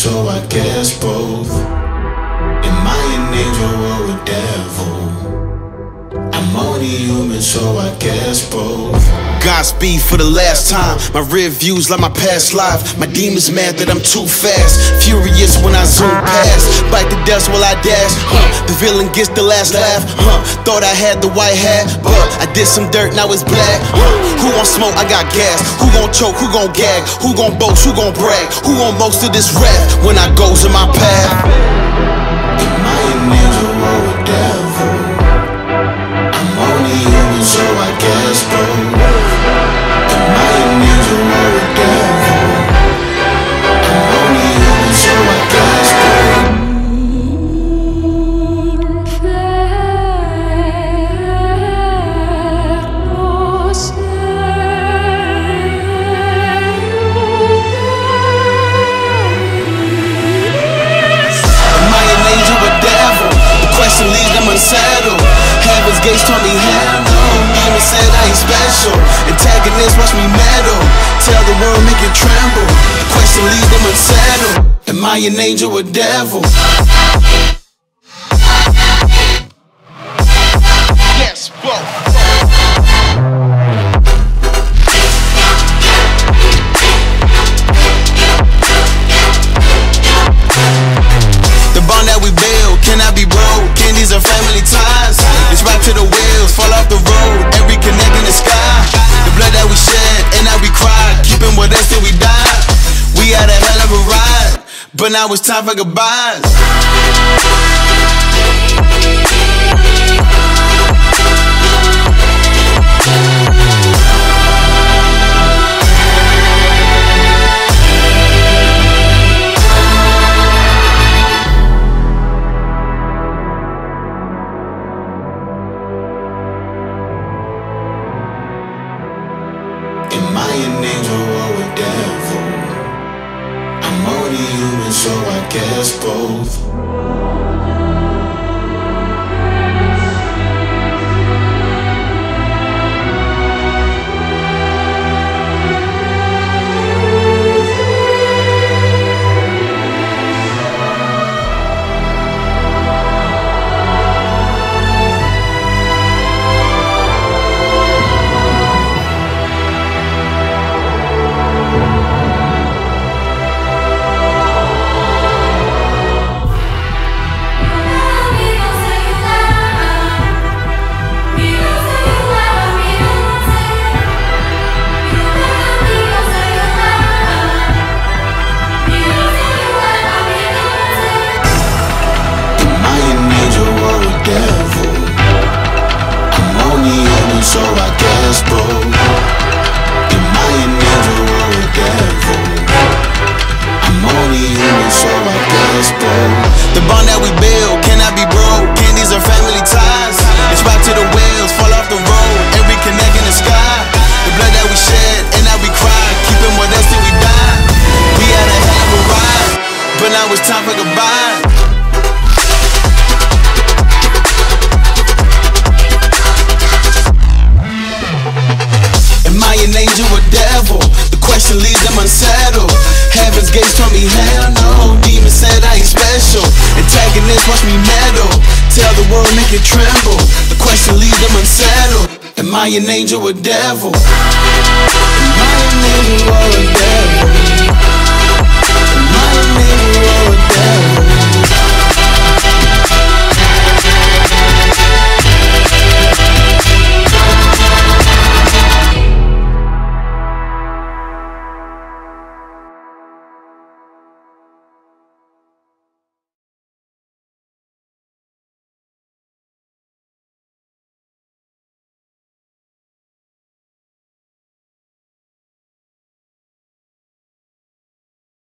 so I guess both. Am I an angel or a devil? I'm only human, so I guess both. Godspeed for the last time. My rear views like my past life. My demons mad that I'm too fast. Furious when I zoom past. Bite the dust while I dash. The villain gets the last laugh. Thought I had the white hat, but I did some dirt, now it's black. Who gon' smoke? I got gas. Who gon' choke? Who gon' gag? Who gon' boast? Who gon' brag? Who gon' boast of this rap when I goes in my path? Am I an angel or a devil? I'm only human, so I guess both. Am I an angel or a devil? I'm only human, so I guess both. Am I an angel or devil? The question leaves them unsettled. Heaven's gates told me hell no. Demon said I ain't special. Antagonists watch me meddle. Tell the world, make it tremble. The question leaves them unsettled. Am I an angel or devil? Yes, both. The bond that we build cannot be broken. These are family ties. It's right to the wheels, fall off the road. Every connect in the sky. The blood that we shed and that we cried, keeping with us till we die. We had a hell of a ride, but now it's time for goodbyes. Am I an angel or a devil? I'm only human, so I guess both. So I guess both. Am I an angel or a devil? I'm only human, so I guess both. The bond that we build cannot be broken. These are family ties. It's right to the wheels, fall off the road. Every connect in the sky. The blood that we shed and that we cried, keeping with us till we die. We had a hell of a ride, but now it's time for goodbye. Am I an angel or devil? The question leaves them unsettled. Heaven's gates told me hell no. Demon said I ain't special. Antagonists watch me meddle. Tell the world, make it tremble. The question leaves them unsettled. Am I an angel or devil? Am I an angel